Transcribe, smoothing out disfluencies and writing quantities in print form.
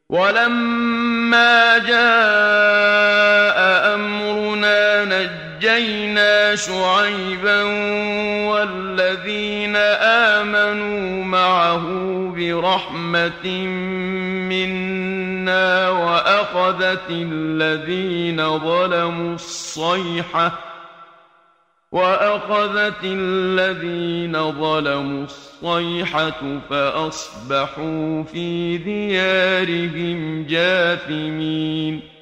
ولما جاء أمرنا نجينا شعيبا والذين آمنوا معه برحمة منا وأخذت الذين ظلموا الصيحة فأصبحوا في ديارهم جاثمين.